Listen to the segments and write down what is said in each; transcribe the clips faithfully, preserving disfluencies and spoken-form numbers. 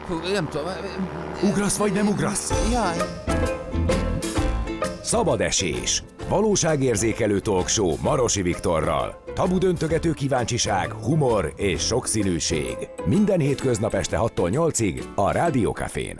Hú, nem tudom. Ugrasz vagy nem ugrasz? Jaj. Szabad esés. Valóságérzékelő talkshow Marosi Viktorral. Tabu döntögető kíváncsiság, humor és sokszínűség. Minden hétköznap este hattól nyolcig a Rádió Cafén.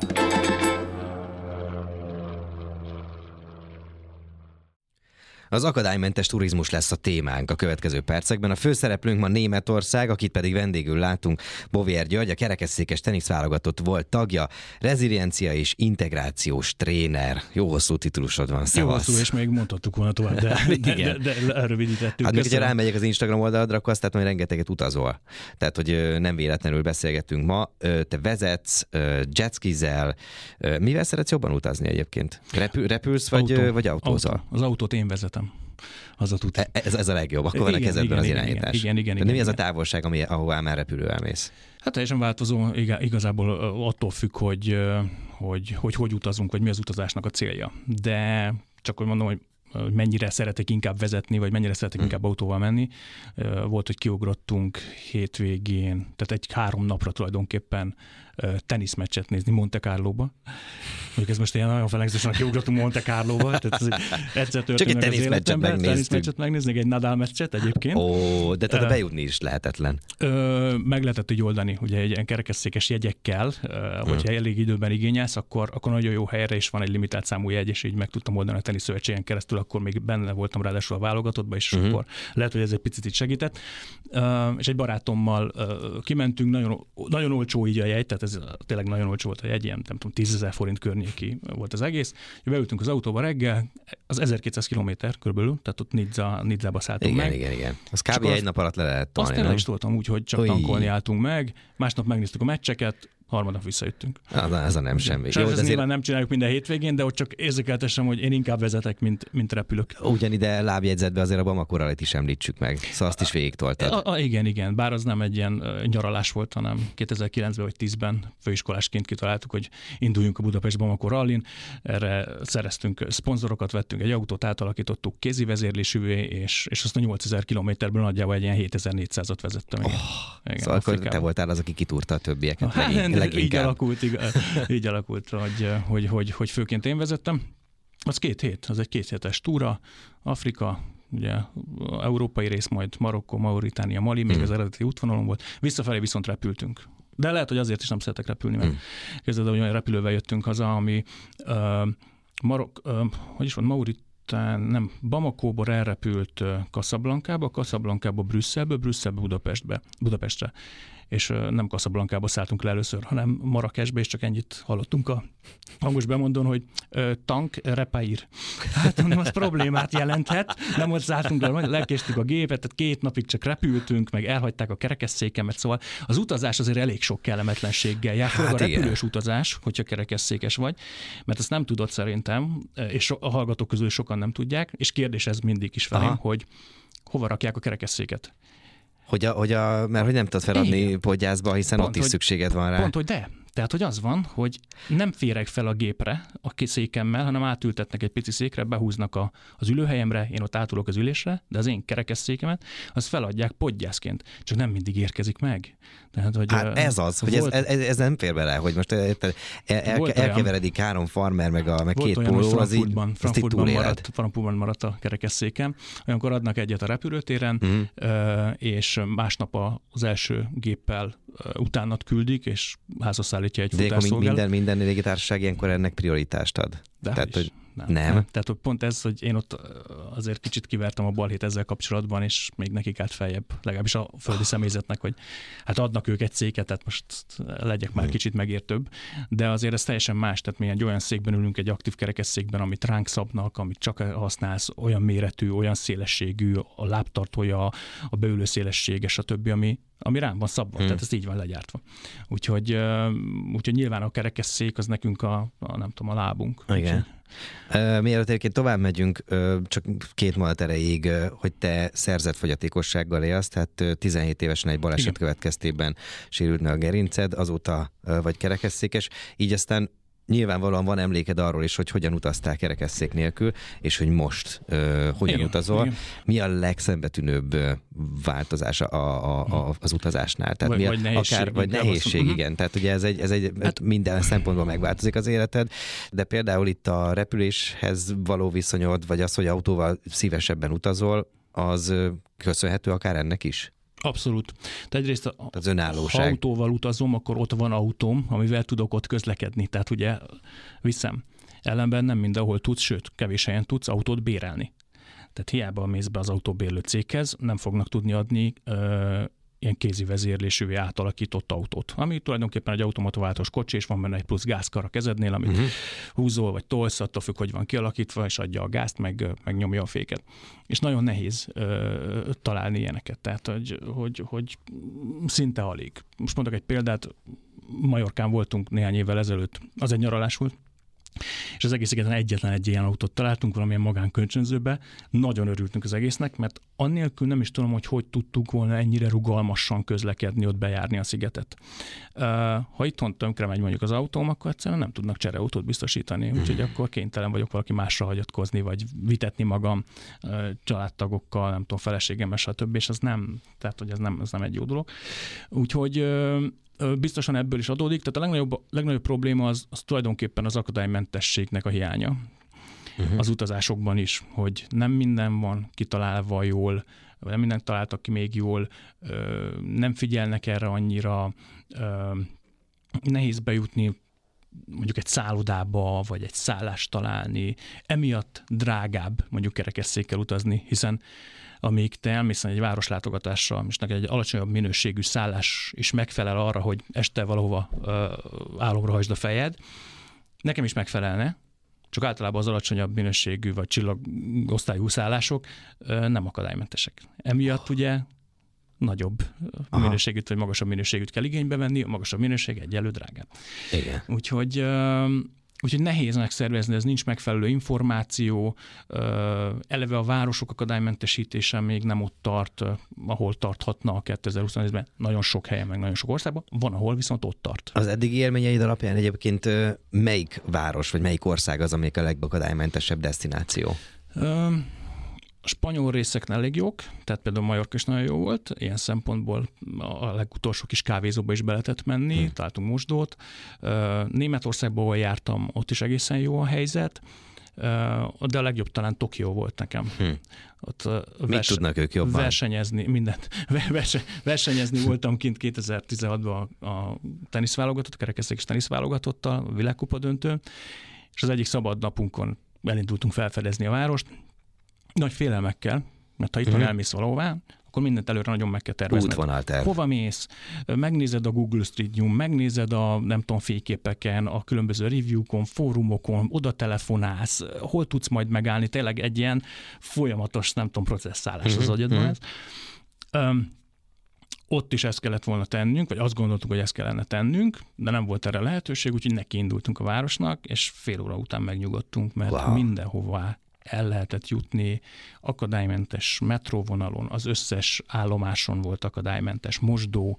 Az akadálymentes turizmus lesz a témánk a következő percekben. A főszereplőnk ma Németország, akit pedig vendégül látunk, Bovér György, a kerekesszékes teniszválogatott volt tagja, reziliencia és integrációs tréner. Jó hosszú titulusod van, szevasz. Jó hosszú, és még mondhattuk volna tovább, de, de, de, de elrövidítettük. Hát még, hogyha rámegyek az Instagram oldaladra, akkor azt látom, hogy rengeteget utazol. Tehát, hogy nem véletlenül beszélgetünk ma. Te vezetsz, jetskizel. Mivel szeretsz jobban utazni egyébként? Repül, repülsz, vagy, Autó. vagy autózol? Autó. Az autót én vezetem. Az a tuti. Ez, ez a legjobb, akkor van a kezedben igen, az igen, irányítás. Igen, igen, igen. De mi igen, az a távolság, ami, ahová már repülővel mész? Hát teljesen változó, igazából attól függ, hogy hogy, hogy hogy utazunk, vagy mi az utazásnak a célja. De csak hogy mondom, hogy mennyire szeretek inkább vezetni, vagy mennyire szeretek hmm. inkább autóval menni. Volt, hogy kiugrottunk hétvégén, tehát egy három napra tulajdonképpen teniszmeccset nézni Monte Carlóba. Mondjuk ez most ilyen nagyon felengzősen, kiugrottunk Monte Carlóba, tehát ez egyszer történt meg az életemben. Teniszmeccset megnézni, egy Nadal meccset egyébként. Ó, de tehát uh, bejutni is lehetetlen. Ö, meg lehetett így oldani, ugye egy ilyen kerekesszékes jegyekkel, uh, hogyha hmm. elég időben igényelsz, akkor, akkor nagyon jó helyre is van egy limitált számú jegy, és így meg tudtam oldani a teniszszövetségen keresztül, akkor még benne voltam ráadásul a válogatottban, és uh-huh. akkor lehet, hogy ez egy picit itt segített. Uh, és egy barátommal uh, kimentünk, nagyon, nagyon olcsó így a jegy, tehát ez tényleg nagyon olcsó volt a jegy, ilyen nem tudom, tízezer forint környéki volt az egész. Beültünk az autóba reggel, az ezerkétszáz kilométer körülbelül, tehát ott Nizza, Nizzába szálltunk igen, meg. Igen, igen, Az kb. Egy nap alatt le lehet tolni. Azt tényleg is toltam úgy, hogy csak Oly. tankolni álltunk meg, másnap megnéztük a meccseket, harmadnap visszajöttünk. Az, az a nem semmi. Jó, ez nyilván nem csináljuk minden hétvégén, de ott csak érzékeltessem, hogy én inkább vezetek, mint, mint repülök. Ugyanide lábjegyzetbe azért a Bamako Rallyt is említsük meg. Szóval azt is végigtoltad. A, a, igen, igen. Bár az nem egy ilyen nyaralás volt, hanem kétezer-kilencben vagy tízben főiskolásként kitaláltuk, hogy induljunk a Budapest Bamako Rallyn. Erre szereztünk szponzorokat, vettünk egy autót, átalakítottuk kézi vezérlésűvé, és, és azt a nyolcezer kilométerből nagyjából egy ilyen hétezer-négyszázat vezettem. Igen. Oh, igen, szóval akkor te voltál az, aki kitúrta a többieket. Hát, így alakult, így, így alakult hogy, hogy, hogy, hogy főként én vezettem. Az két hét, az egy két hétes túra, Afrika, ugye európai rész, majd Marokkó, Mauritánia, Mali, még mm. az eredeti útvonalon volt. Visszafelé viszont repültünk. De lehet, hogy azért is nem szeretek repülni, mert mm. kezdve, hogy olyan repülővel jöttünk haza, ami uh, Marok, uh, hogy is van, Mauritán, nem, Bamakóból elrepült uh, Casablanca-ba, Casablanca-ba Brüsszelbe, Brüsszelbe Budapestbe, Budapestre. És nem Casablanca-ba szálltunk le először, hanem Marrakesbe, és csak ennyit hallottunk a hangos bemondón, hogy tank repair. Hát mondom, az problémát jelenthet, nem ott szálltunk le, majd lekéstük a gépet, tehát két napig csak repültünk, meg elhagyták a kerekesszékemet, szóval az utazás azért elég sok kellemetlenséggel jár, hát a repülős igen. utazás, hogyha kerekesszékes vagy, mert ezt nem tudod szerintem, és a hallgatók közül sokan nem tudják, és kérdés ez mindig is felém, Aha. hogy hova rakják a kerekesszéket. Hogy a, hogy a, mert hogy nem tudod feladni Igen. podgyászba, hiszen pont, ott is hogy, szükséged van rá. Pont, hogy de. Tehát, hogy az van, hogy nem férek fel a gépre a székemmel, hanem átültetnek egy pici székre, behúznak a, az ülőhelyemre, én ott átulok az ülésre, de az én kerekesszékemet, azt feladják podgyászként. Csak nem mindig érkezik meg. Tehát, hogy hát ez az, hogy ez, ez, ez nem fér bele, hogy most el, el, elkeveredik három farmer, meg, a, meg két póló, az így azt itt túléled. Frankfurtban maradt a kerekesszékem. Olyankor adnak egyet a repülőtéren, uh-huh. és másnap az első géppel utánat küldik, és házba szállítja egy futásszolgálat. Minden, minden légitársaság ilyenkor ennek prioritást ad. De Tehát, hogy nem, nem. nem. Tehát pont ez, hogy én ott azért kicsit kivertem a balhét ezzel kapcsolatban, és még nekik állt feljebb, legalábbis a földi személyzetnek, hogy hát adnak ők egy széket, tehát most legyek már kicsit megértőbb, de azért ez teljesen más, tehát mi egy olyan székben ülünk, egy aktív kerekesszékben, amit ránk szabnak, amit csak használsz, olyan méretű, olyan szélességű, a lábtartója, a beülő szélessége, stb., ami ami rám van szabva, hmm. tehát ez így van legyártva. Úgyhogy, úgyhogy nyilván a kerekesszék az nekünk a, a nem tudom, a lábunk. Igen. Uh, mielőtt egyébként tovább megyünk, uh, csak két mondat erejéig, uh, hogy te szerzett fogyatékossággal élsz, tehát uh, tizenhét évesen egy baleset Igen. következtében sérült meg a gerinced, azóta uh, vagy kerekesszékes, így aztán nyilvánvalóan van emléked arról is, hogy hogyan utaztál kerekesszék nélkül, és hogy most uh, hogyan igen, utazol. Igen. Mi a legszembetűnőbb uh, változás a, a, a, az utazásnál? Tehát vagy, mi a, vagy nehézség. Akár, vagy nehézség, igen. igen. Tehát ugye ez egy, ez egy hát, minden szempontból megváltozik az életed, de például itt a repüléshez való viszonyod, vagy az, hogy autóval szívesebben utazol, az uh, köszönhető akár ennek is? Abszolút. Tehát egyrészt, az önállóság. Ha autóval utazom, akkor ott van autóm, amivel tudok ott közlekedni. Tehát ugye viszem. Ellenben nem mindenhol tudsz, sőt, kevés helyen tudsz autót bérelni. Tehát hiába mész be az autóbérlő céghez, nem fognak tudni adni ö, ilyen kézi vezérlésűvé átalakított autót, ami tulajdonképpen egy automatováltós kocsi, és van benne egy plusz gázkar a kezednél, amit uh-huh. húzol, vagy tolsz, attól függ, hogy van kialakítva, és adja a gázt, meg, meg nyomja a féket. És nagyon nehéz ö, találni ilyeneket, tehát hogy, hogy, hogy szinte alig. Most mondok egy példát, Majorkán voltunk néhány évvel ezelőtt, az egy nyaralás volt, és az egész szigeten egyetlen egy ilyen autót találtunk valamilyen magánkölcsönzőbe. Nagyon örültünk az egésznek, mert annélkül nem is tudom, hogy hogy tudtuk volna ennyire rugalmasan közlekedni, ott bejárni a szigetet. Ha itthon tönkre megy mondjuk az autóm, akkor egyszerűen nem tudnak csereautót biztosítani, úgyhogy akkor kénytelen vagyok valaki másra hagyatkozni, vagy vitetni magam családtagokkal, nem tudom, feleségemmel, stb. És az nem, tehát hogy ez nem, ez nem egy jó dolog. Úgyhogy biztosan ebből is adódik, tehát a legnagyobb, legnagyobb probléma az, az tulajdonképpen az akadálymentességnek a hiánya. Uh-huh. Az utazásokban is, hogy nem minden van kitalálva jól, vagy nem mindent találtak ki még jól, nem figyelnek erre annyira, nehéz bejutni mondjuk egy szállodába, vagy egy szállást találni, emiatt drágább mondjuk kerekesszékkel utazni, hiszen amíg te elmész egy városlátogatásra, és neked egy alacsonyabb minőségű szállás is megfelel arra, hogy este valahova uh, álomra hajtsd a fejed, nekem is megfelelne, csak általában az alacsonyabb minőségű vagy csillagosztályú szállások uh, nem akadálymentesek. Emiatt ugye nagyobb Aha. minőségűt vagy magasabb minőségűt kell igénybe venni, a magasabb minőség egyelő drágább. Igen. Úgyhogy uh, Úgyhogy nehéz megszervezni, ez nincs megfelelő információ, eleve a városok akadálymentesítése még nem ott tart, ahol tarthatna a kétezer-huszonegyben. Nagyon sok helyen, meg nagyon sok országban. Van, ahol viszont ott tart. Az eddigi élményeid alapján egyébként melyik város, vagy melyik ország az, amelyik a legakadálymentesebb desztináció? A spanyol részeknél elég jók, tehát például Majorka is nagyon jó volt, ilyen szempontból a legutolsó kis kávézóba is be lehetett menni, hmm. találtunk mosdót. Németországban, ahol jártam, ott is egészen jó a helyzet, de a legjobb talán Tokió volt nekem. Hmm. Ott Mit vers- tudnak ők jobban? Versenyezni, mindent. Verse- versenyezni voltam kint kétezer-tizenhatban a teniszválogatott, a kerekesszékes teniszválogatottal, a világkupa döntőn, és az egyik szabad napunkon elindultunk felfedezni a várost, nagy félelmekkel, mert ha itt uh-huh. elmész valahová, akkor mindent előre nagyon meg kell tervezned. Útvonalterv. Hova mész? Megnézed a Google Street View, megnézed a nem tudom fényképeken, a különböző review-kon, fórumokon, oda telefonálsz, hol tudsz majd megállni, tényleg egy ilyen folyamatos, nem tudom, processzálás uh-huh. az agyadban uh-huh. ez. Um, ott is ezt kellett volna tennünk, vagy azt gondoltuk, hogy ezt kellene tennünk, de nem volt erre lehetőség, úgyhogy nekiindultunk a városnak, és fél óra után megnyugodtunk, mert wow. mindenhová el lehetett jutni, akadálymentes metróvonalon, az összes állomáson volt akadálymentes mosdó,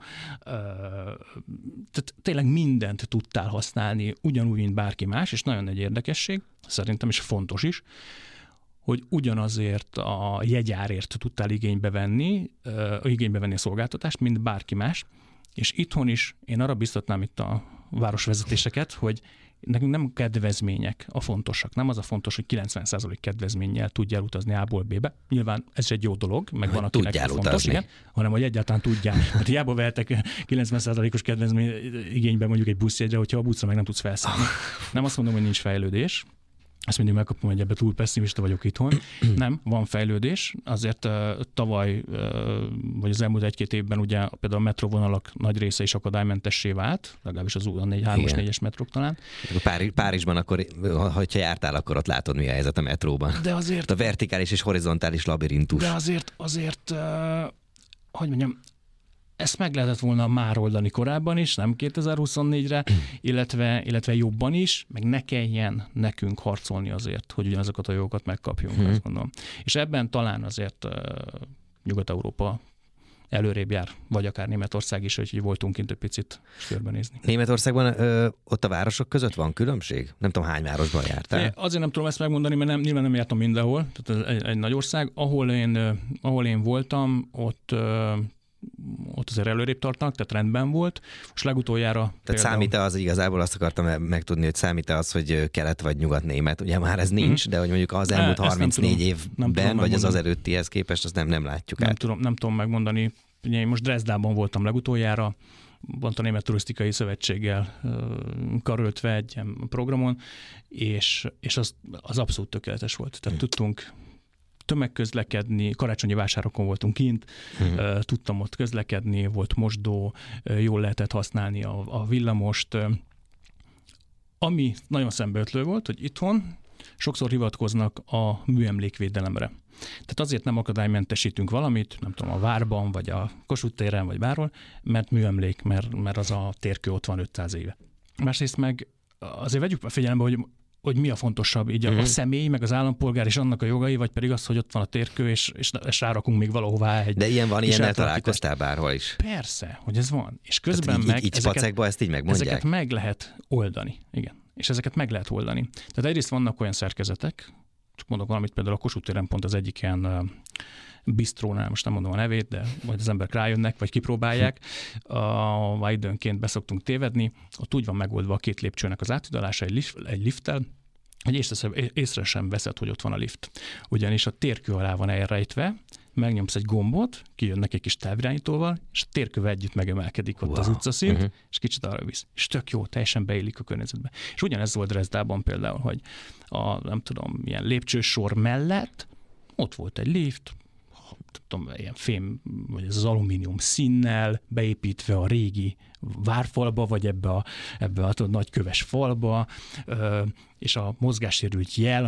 tehát tényleg mindent tudtál használni, ugyanúgy, mint bárki más, és nagyon egy érdekesség, szerintem is fontos is, hogy ugyanazért a jegyárért tudtál igénybe venni, igénybe venni a szolgáltatást, mint bárki más, és itthon is én arra biztatnám itt a városvezetéseket, hogy nekünk nem kedvezmények a fontosak. Nem az a fontos, hogy kilencven százalék kedvezménnyel tudjál utazni A-ból B-be. Nyilván ez egy jó dolog, meg van, akinek fontos, igen, hanem hogy egyáltalán tudjál. Mert hiába vehetek kilencven százalékos kedvezmény igénybe mondjuk egy buszjegyre, hogyha a buszra meg nem tudsz felszállni. Nem azt mondom, hogy nincs fejlődés. Ezt mindig megkapom, hogy ebbe túl pessimista vagyok itthon. Nem, van fejlődés. Azért uh, tavaly, uh, vagy az elmúlt egy-két évben ugye például a metróvonalak nagy része is akadálymentessé vált, legalábbis az a hármas, négyes metrók talán. Párizs, Párizsban akkor, ha jártál, akkor ott látod, mi a helyzet a metróban. De azért... A vertikális és horizontális labirintus. De azért, azért, uh, hogy mondjam, ezt meg lehetett volna már oldani korábban is, nem kétezer-huszonnégyre, illetve, illetve jobban is, meg ne kelljen nekünk harcolni azért, hogy ugyanazokat a jogokat megkapjunk, hmm. azt gondolom. És ebben talán azért uh, Nyugat-Európa előrébb jár, vagy akár Németország is, hogy voltunk kint egy picit körbenézni. Németországban ö, ott a városok között van különbség? Nem tudom, hány városban jártál? É, azért nem tudom ezt megmondani, mert nem, nyilván nem jártam mindenhol, tehát ez egy, egy nagy ország. Ahol én, ahol én voltam, ott, ott azért előrébb tartanak, tehát rendben volt. Most legutoljára... Tehát például... számít-e az, igazából azt akartam megtudni, hogy számít-e az, hogy kelet vagy nyugat német? Ugye már ez nincs, mm-hmm. de hogy mondjuk az elmúlt harmincnégy évben, vagy az az előttihez képest, azt nem, nem látjuk nem át. Tudom, nem tudom megmondani. Ugye én most Dresdában voltam legutoljára, pont a Német Turisztikai Szövetséggel karöltve egy ilyen programon, és, és az, az abszolút tökéletes volt. Tehát hmm. tudtunk tömegközlekedni, karácsonyi vásárokon voltunk kint, hmm. tudtam ott közlekedni, volt mosdó, jól lehetett használni a, a villamost. Ami nagyon szembeötlő volt, hogy itthon sokszor hivatkoznak a műemlékvédelemre. Tehát azért nem akadálymentesítünk valamit, nem tudom, a várban, vagy a Kossuth téren, vagy bárhol, mert műemlék, mert, mert az a térkő ott van ötszáz éve. Másrészt meg azért vegyük figyelembe, hogy, hogy mi a fontosabb, így a, mm. a személy, meg az állampolgár és annak a jogai, vagy pedig az, hogy ott van a térkő, és, és, és rárakunk még valahová egy... De ilyen van, ilyennel találkoztál bárhol is? Persze, hogy ez van. És közben így, meg így, így ezeket, ezt így megmondják? ezeket meg lehet oldani. Igen. És ezeket meg lehet oldani. Tehát egyrészt vannak olyan szerkezetek, csak mondok valamit, például a Kossuth téren pont az egyik ilyen uh, bistrónál, most nem mondom a nevét, de majd az emberek rájönnek, vagy kipróbálják, uh, időnként beszoktunk tévedni, ott úgy van megoldva a két lépcsőnek az átidalása egy, lift, egy lifttel, hogy észre, észre sem veszed, hogy ott van a lift. Ugyanis a térkő alá van elrejtve, megnyomsz egy gombot, kijönnek egy kis távirányítóval, és a térköve együtt megemelkedik ott wow. az utcaszint, uh-huh. és kicsit arra visz. És tök jó, teljesen beillik a környezetbe. És ugyanez volt Dresdában például, hogy a, nem tudom, ilyen lépcsősor mellett ott volt egy lift, tudom, ilyen fém, vagy ez az alumínium színnel, beépítve a régi várfalba, vagy ebbe a, ebbe a tudod, nagy köves falba, és a mozgássérült jel,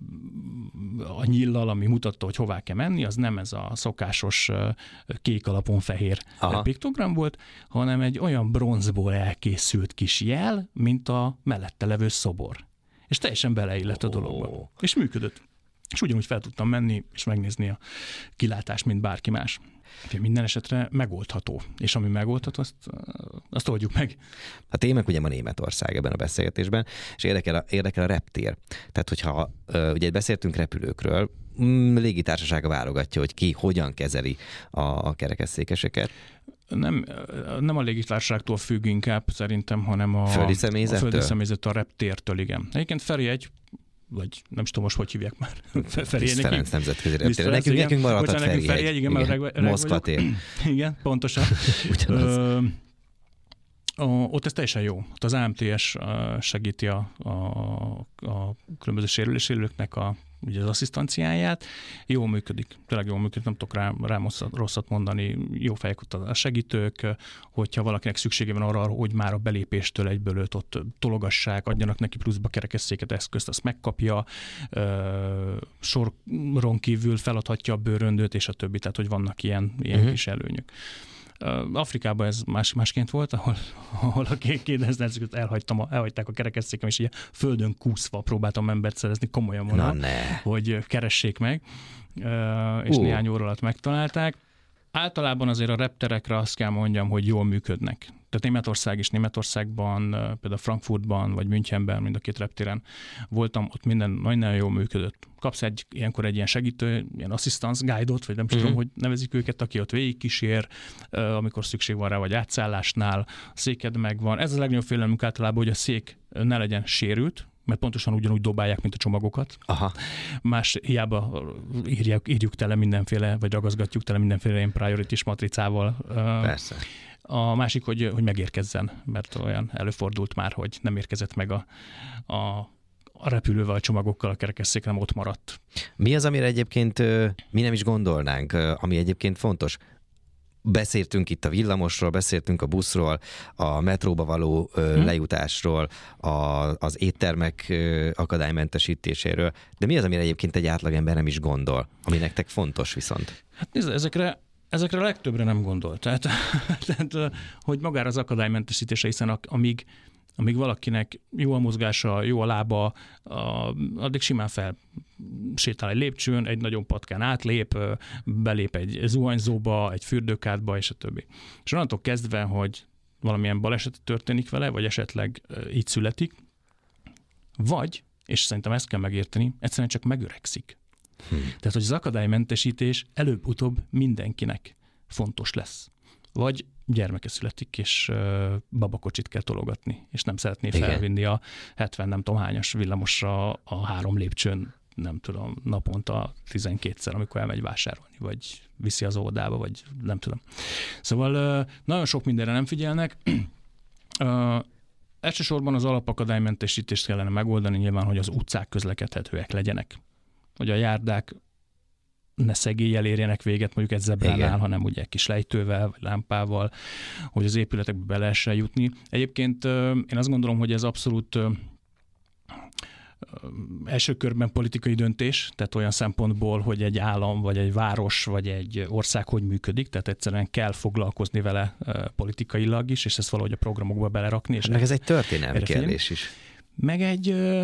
a nyillal, ami mutatta, hogy hová kell menni, az nem ez a szokásos kék alapon fehér Aha. piktogram volt, hanem egy olyan bronzból elkészült kis jel, mint a mellette levő szobor. És teljesen beleillett a dologba. Oh. És működött. És ugyanúgy fel tudtam menni, és megnézni a kilátást, mint bárki más. Minden esetre megoldható. És ami megoldható, azt, azt oldjuk meg. A témák ugye ma Németország ebben a beszélgetésben, és érdekel a, érdekel a reptér. Tehát, hogyha ugye beszéltünk repülőkről, légitársasága válogatja, hogy ki hogyan kezeli a, a kerekesszékeseket. Nem, nem a légitársaságtól függ inkább szerintem, hanem a földi személyzettől? A földi személyzet a reptértől, igen. Egyébként Feri egy vagy nem is tudom most, hogy hívják már. Feri Ferenc nemzetközi reptér. Nekünk, nekünk maradt a Feri egy. egy. Igen, igen, igen. Reg, Moszkva tér. Igen, pontosan. Ö, a, ott ez teljesen jó. Ott az á em té es segíti a, a, a különböző sérülésélőknek a ugye az asszisztanciáját, jól működik, tényleg jól működik, nem tudok rá, rá rosszat mondani, jó fejek ott a segítők, hogyha valakinek szüksége van arra, hogy már a belépéstől egyből őt ott tologassák, adjanak neki pluszba kerekesszéket, eszközt, azt megkapja, soron kívül feladhatja a bőröndöt, és a többi, tehát hogy vannak ilyen, ilyen uh-huh. kis előnyök. Afrikában ez más, másként volt, ahol, ahol a kétezret elhagytam, a, elhagyták a kerekesszékem, és így földön kúszva próbáltam embert szerezni, komolyan mondom, hogy keressék meg, és uh. néhány óra alatt megtalálták. Általában azért a repterekre azt kell mondjam, hogy jól működnek. Tehát Németország is, Németországban, például Frankfurtban vagy Münchenben, mind a két reptéren voltam, ott minden nagyon jól működött. Kapsz egy, ilyenkor egy ilyen segítő, ilyen assistance guide-ot, vagy nem mm-hmm. tudom, hogy nevezik őket, aki ott végigkísér, amikor szükség van rá, vagy átszállásnál, a széked megvan. Ez az legnagyobb félelmünk általában, hogy a szék ne legyen sérült, mert pontosan ugyanúgy dobálják, mint a csomagokat. Aha. Más hiába írjuk, írjuk tele mindenféle, vagy ragaszgatjuk tele mindenféle ilyen priorities matricával. Persze. A másik, hogy, hogy megérkezzen, mert olyan előfordult már, hogy nem érkezett meg a, a, a repülővel, a csomagokkal, a kerekesszék nem ott maradt. Mi az, amire egyébként mi nem is gondolnánk, ami egyébként fontos? Beszéltünk itt a villamosról, beszéltünk a buszról, a metróba való hmm. lejutásról, a, az éttermek akadálymentesítéséről, de mi az, amire egyébként egy átlagember nem is gondol, ami nektek fontos viszont? Hát nézd, ezekre Ezekre a legtöbbre nem gondol. Tehát, tehát hogy magára az akadálymentesítése, hiszen amíg amíg valakinek jó a mozgása, jó a lába, a, addig simán fel sétál egy lépcsőn, egy nagyon patkán átlép, belép egy zuhanyzóba, egy fürdőkádba, és a többi. És onnantól kezdve, hogy valamilyen baleset történik vele, vagy esetleg így születik, vagy, és szerintem ezt kell megérteni, egyszerűen csak megöregszik. Hmm. Tehát, hogy az akadálymentesítés előbb-utóbb mindenkinek fontos lesz. Vagy gyermeke születik, és babakocsit kell tologatni, és nem szeretné Igen. felvinni a hetven nem tudom hányas villamosra a három lépcsőn, nem tudom, naponta tizenkétszer, amikor elmegy vásárolni, vagy viszi az óvodába, vagy nem tudom. Szóval nagyon sok mindenre nem figyelnek. Elsősorban az alapakadálymentesítést kellene megoldani nyilván, hogy az utcák közlekedhetőek legyenek. Hogy a járdák ne szegéllyel érjenek véget mondjuk egy zebránál, Igen. hanem ugye kis lejtővel, vagy lámpával, hogy az épületekbe be lehessen jutni. Egyébként én azt gondolom, hogy ez abszolút első körben politikai döntés, tehát olyan szempontból, hogy egy állam, vagy egy város, vagy egy ország hogy működik, tehát egyszerűen kell foglalkozni vele politikailag is, és ezt valahogy a programokba belerakni. És meg ez egy történelmi kérdés is. Meg egy,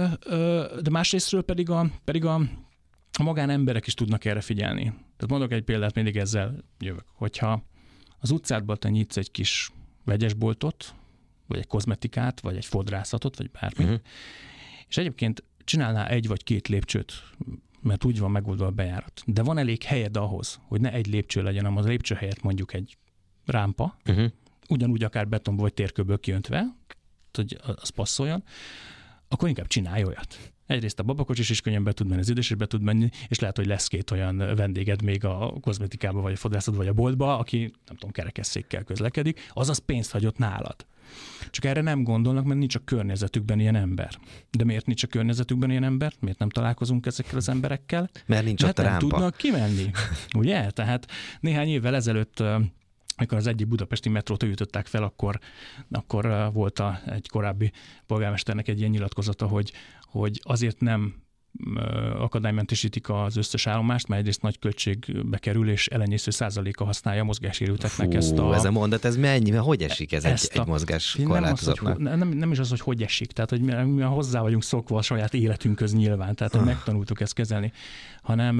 de másrésztről pedig a, pedig a a magánemberek is tudnak erre figyelni. Tehát mondok egy példát, mindig ezzel jövök. Hogyha az utcádban te nyitsz egy kis vegyesboltot, vagy egy kozmetikát, vagy egy fodrászatot, vagy bármit, uh-huh. és egyébként csinálnál egy vagy két lépcsőt, mert úgy van megoldva a bejárat. De van elég helyed ahhoz, hogy ne egy lépcső legyen, hanem az lépcső helyett mondjuk egy rámpa, uh-huh. ugyanúgy akár betonból vagy térkőből kiöntve, hogy az passzoljon, akkor inkább csinálj olyat. Egyrészt a babakocsis is könnyen be tud menni, az idős is be tud menni, és lehet, hogy lesz két olyan vendéged még a kozmetikába, vagy a fodrászat, vagy a boltba, aki, nem tudom, kerekesszékkel közlekedik, azaz pénzt hagyott nálad. Csak erre nem gondolnak, mert nincs a környezetükben ilyen ember. De miért nincs a környezetükben ilyen ember? Miért nem találkozunk ezekkel az emberekkel? Mert nincs mert ott a nem rámpa. Tudnak kimenni. Ugye? Tehát néhány évvel ezelőtt, amikor az egyik budapesti metrót ütöttek fel, akkor, akkor volt a, egy korábbi polgármesternek egy ilyen nyilatkozata, hogy, hogy azért nem akadálymentesítik az összes állomást, mert egyrészt nagy költségbe kerül, és elenyésző százaléka használja a mozgássérülteknek ezt a... ez a mondat, ez mennyi, hogy esik ez egy, a, egy mozgás korlátozatnak? Nem, nem, nem is az, hogy hogy esik, tehát hogy mi, mi hozzá vagyunk szokva a saját életünkhöz nyilván, tehát hogy megtanultuk ezt kezelni, hanem,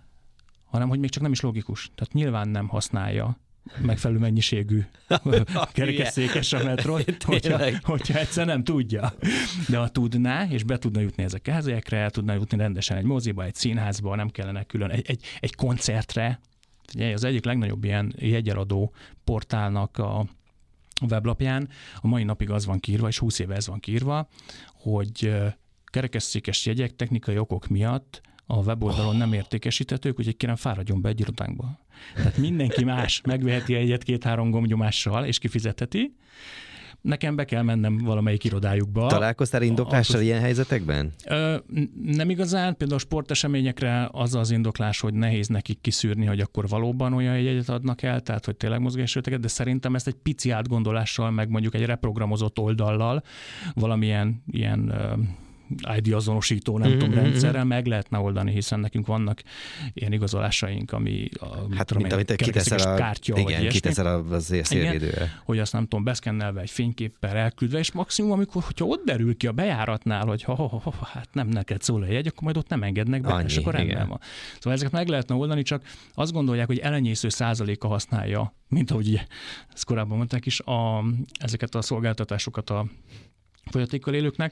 hanem hogy még csak nem is logikus. Tehát nyilván nem használja megfelelő mennyiségű kerekesszékes a metron, hogyha, hogyha egyszer nem tudja. De ha tudná, és be tudna jutni ezek a helyekre, el tudna jutni rendesen egy moziba, egy színházba, nem kellene külön egy, egy, egy koncertre. Az egyik legnagyobb ilyen jegyeladó portálnak a weblapján a mai napig az van kiírva, és húsz éve ez van kiírva, hogy kerekesszékes jegyek technikai okok miatt a weboldalon nem értékesíthetők, úgyhogy kérem fáradjon be egy irodánkba. Tehát mindenki más megveheti egyet két-három gombnyomással, és kifizetheti. Nekem be kell mennem valamelyik irodájukba. Találkoztál indoklással a, ilyen helyzetekben? Ö, nem igazán. Például a sporteseményekre az az indoklás, hogy nehéz nekik kiszűrni, hogy akkor valóban olyan jegyet adnak el, tehát hogy tényleg mozgássérültek, de szerintem ezt egy pici átgondolással, meg mondjuk egy reprogramozott oldallal, valamilyen ilyen í dé azonosító, nem mm-hmm. tudom, rendszerrel meg lehetne oldani, hiszen nekünk vannak ilyen igazolásaink, ami a, hát, tudom, mint amit kiteszel a kártya, igen, vagy kiteszel a szélvédőre. Hogy azt nem tudom, beszkennelve egy fényképpel elküldve, és maximum, amikor, hogyha ott derül ki a bejáratnál, hogy ha, ha, ha, ha, hát nem neked szól a jegy, akkor majd ott nem engednek be, Annyi, és akkor rendben van. Szóval ezeket meg lehetne oldani, csak azt gondolják, hogy elenyésző százaléka használja, mint ahogy ugye, ezt korábban mondták is, a, ezeket a szolgáltatásokat a fogyatékkal élőknek,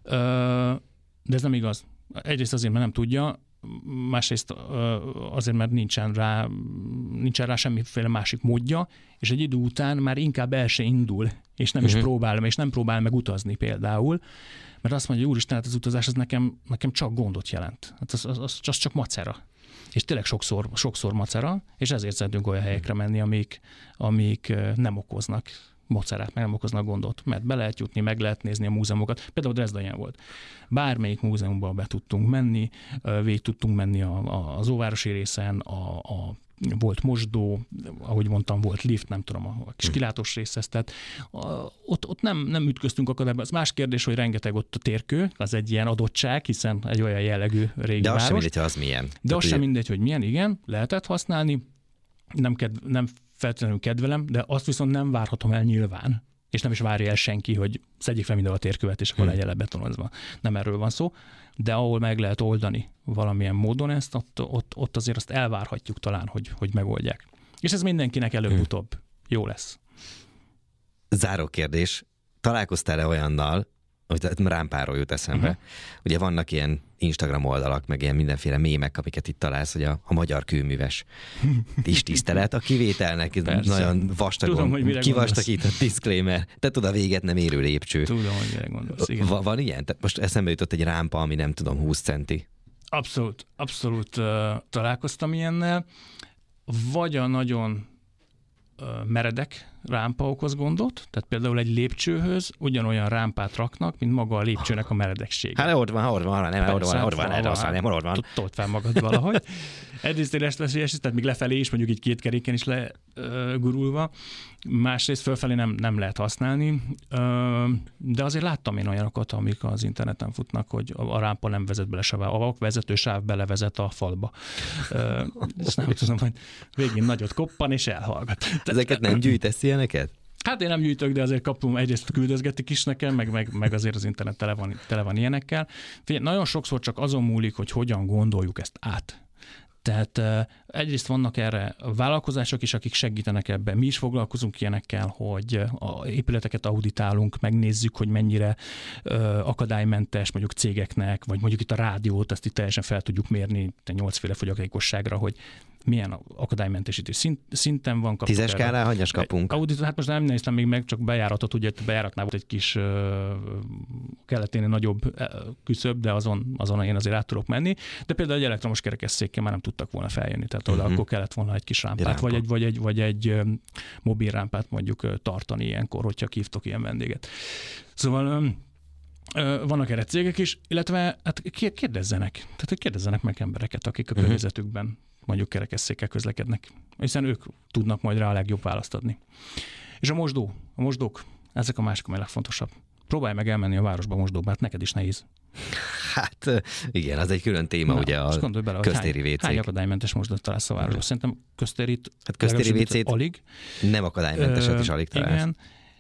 de ez nem igaz. Egyrészt azért, mert nem tudja, másrészt azért, mert nincsen rá, nincsen rá semmiféle másik módja, és egy idő után már inkább el se indul, és nem uh-huh. is próbál, és nem próbál meg utazni például, mert azt mondja, hogy úristen, hát az utazás az nekem, nekem csak gondot jelent. Hát az, az, az, az csak macera. És tényleg sokszor, sokszor macera, és ezért szeretünk olyan helyekre menni, amik, amik nem okoznak macerát, meg nem okoznak gondot, mert be lehet jutni, meg lehet nézni a múzeumokat. Például Dresda ilyen volt. Bármelyik múzeumban be tudtunk menni, végig tudtunk menni a, a, az óvárosi részen, a, a volt mosdó, ahogy mondtam, volt lift, nem tudom, a kis kilátós részhez, tehát a, ott, ott nem, nem ütköztünk akadályba. Az más kérdés, hogy rengeteg ott a térkő, az egy ilyen adottság, hiszen egy olyan jellegű régi De az város. sem mindegy, az milyen. De az sem mindegy, hogy milyen, igen, lehetett használni, nem, kedv, nem feltétlenül kedvelem, de azt viszont nem várhatom el nyilván. és nem is várja el senki, hogy szedjék fel minden a térkövet, és akkor Hmm. legyen lebetonozva. Nem erről van szó, de ahol meg lehet oldani valamilyen módon ezt, ott, ott, ott azért azt elvárhatjuk talán, hogy, hogy megoldják. És ez mindenkinek előbb-utóbb jó lesz. Záró kérdés. Találkoztál-e olyannal, hogy rámpáról jut eszembe. Uh-huh. Ugye vannak ilyen Instagram oldalak, meg ilyen mindenféle mémek, amiket itt találsz, hogy a, a magyar kőműves is tisztelet. A kivételnek Persze. nagyon vastagon, Tudom, kivastagított disclaimer. Te tud a véget nem érő lépcső. Tudom, hogy mire gondolsz. Igen. Va- van ilyen? Tehát most eszembe jutott egy rámpa, ami nem tudom, húsz centi. Abszolút, abszolút uh, találkoztam ilyennel. Vagy a nagyon uh, meredek rámpa okoz gondot, tehát például egy lépcsőhöz ugyanolyan rámpát raknak, mint maga a lépcsőnek a meredeksége. Hát ott van, ott van, nem, ott van, ott van, ott van, nem, ott van. Tolt fel magad valahogy. Egyrészt éles veszélyes, tehát még lefelé is, mondjuk így két keréken is legurulva. Másrészt fölfelé nem, nem lehet használni, de azért láttam én olyanokat, amik az interneten futnak, hogy a rámpa nem vezet bele se, a vezetősáv belevezet a falba. Ezt nem tudom, hogy végén nagyot koppan és elhallgat. Ezeket nem gyűjtesz ilyeneket? Hát én nem gyűjtök, de azért kapom, egyrészt küldözgetik is nekem, meg, meg, meg azért az internet tele van, tele van ilyenekkel. Figyelj, nagyon sokszor csak azon múlik, hogy hogyan gondoljuk ezt át. Tehát uh, egyrészt vannak erre vállalkozások is, akik segítenek ebben. Mi is foglalkozunk ilyenekkel, hogy a épületeket auditálunk, megnézzük, hogy mennyire uh, akadálymentes mondjuk cégeknek, vagy mondjuk itt a rádiót, ezt itt teljesen fel tudjuk mérni nyolcféle fogyatékosságra, hogy milyen akadálymentesítés szint, szinten van. Tízes skálán hanyas kapunk? Audit, hát most nem néztem még meg, csak bejáratot, ugye bejáratnál volt egy kis uh, kelleténél nagyobb küszöb, de azon, azon én azért át tudok menni. De például egy elektromos kerekesszékkel már nem tudtak volna feljönni, tehát oda uh-huh. akkor kellett volna egy kis rámpát, Rámpa. vagy egy, vagy egy, vagy egy um, mobil rámpát mondjuk tartani ilyenkor, hogyha hívtok ilyen vendéget. Szóval um, vannak erre cégek is, illetve hát kérdezzenek, tehát hogy kérdezzenek meg embereket, akik a uh-huh. környezetükben mondjuk kerekesszékkel közlekednek, hiszen ők tudnak majd rá a legjobb választ adni. És a mosdó, a mosdók, ezek a másik, amely legfontosabb. Próbálj meg elmenni a városba mosdóba, hát neked is nehéz. Hát igen, az egy külön téma, Na, ugye a bele, köztéri hány, vécék. Hány akadálymentes mosdót találsz a városba? Szerintem köztérit... Hát köztéri vécét alig. Nem akadálymenteset is alig találsz. Igen,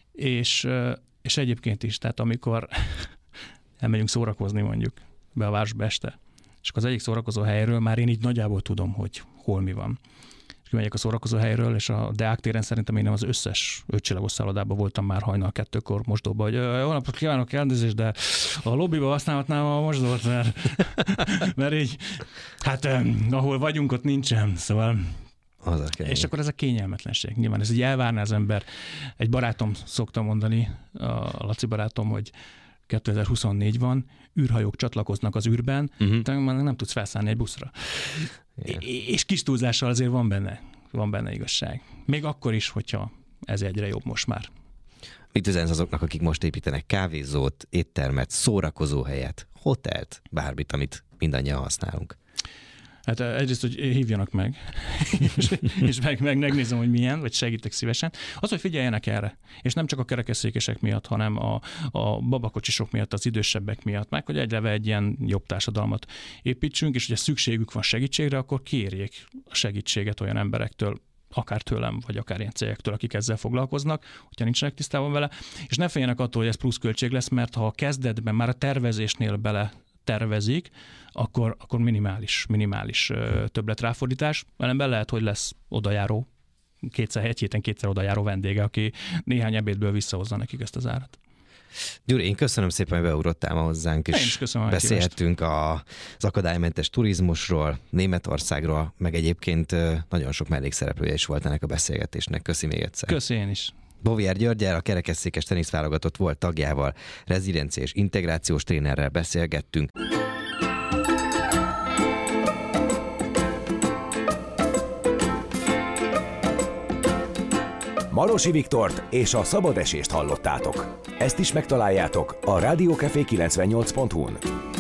és, és egyébként is, tehát amikor elmegyünk szórakozni mondjuk be a városba este, és akkor az egyik szórakozó helyről már én így nagyjából tudom, hogy hol mi van. És megyek a szórakozó helyről, és a Deák téren szerintem én nem az összes ötcsillagos szállodában voltam már hajnal kettőkor mosdóban, hogy jó napot kívánok, elnézést, de a lobbyba használhatnám a mosdót, mert, mert így, hát ahol vagyunk, ott nincsen, szóval... Az a és akkor ez a kényelmetlenség. Nyilván ez így elvárná az ember. Egy barátom szokta mondani, a Laci barátom, hogy kétezer-huszonnégy van, űrhajók csatlakoznak az űrben, uh-huh. te már nem tudsz felszállni egy buszra. Yeah. És kis túlzással azért van benne, van benne igazság. Még akkor is, hogyha ez egyre jobb most már. Mit üzensz azoknak, akik most építenek kávézót, éttermet, szórakozóhelyet, hotelt, bármit, amit mindannyian használunk? Hát egyrészt, hogy hívjanak meg, és, és meg, meg megnézem, hogy milyen, vagy segítek szívesen. Az, hogy figyeljenek erre, és nem csak a kerekesszékesek miatt, hanem a, a babakocsisok miatt, az idősebbek miatt, meg hogy egyleve egy ilyen jobb társadalmat építsünk, és ugye szükségük van segítségre, akkor kérjék a segítséget olyan emberektől, akár tőlem, vagy akár ilyen cégektől, akik ezzel foglalkoznak, hogyha nincsenek tisztában vele, és ne féljenek attól, hogy ez plusz költség lesz, mert ha a kezdetben, már a tervezésnél bele tervezik, akkor, akkor minimális, minimális ö, többletráfordítás. Ellenben lehet, hogy lesz odajáró, kétszer, egy héten kétszer odajáró vendége, aki néhány ebédből visszahozza nekik ezt az árat. Gyuri, én köszönöm szépen, hogy beugrottál ma hozzánk, és beszélhettünk a, az akadálymentes turizmusról, Németországról, meg egyébként nagyon sok mellékszereplője is volt ennek a beszélgetésnek. Köszi még egyszer. Köszi én is. Bovier Györgyel, a kerekesszékes teniszválogatott volt tagjával, rezidencia és integrációs trénerrel beszélgettünk. Marosi Viktort és a Szabad Esést hallottátok. Ezt is megtaláljátok a rádiókafé kilencvennyolc pont hu-n.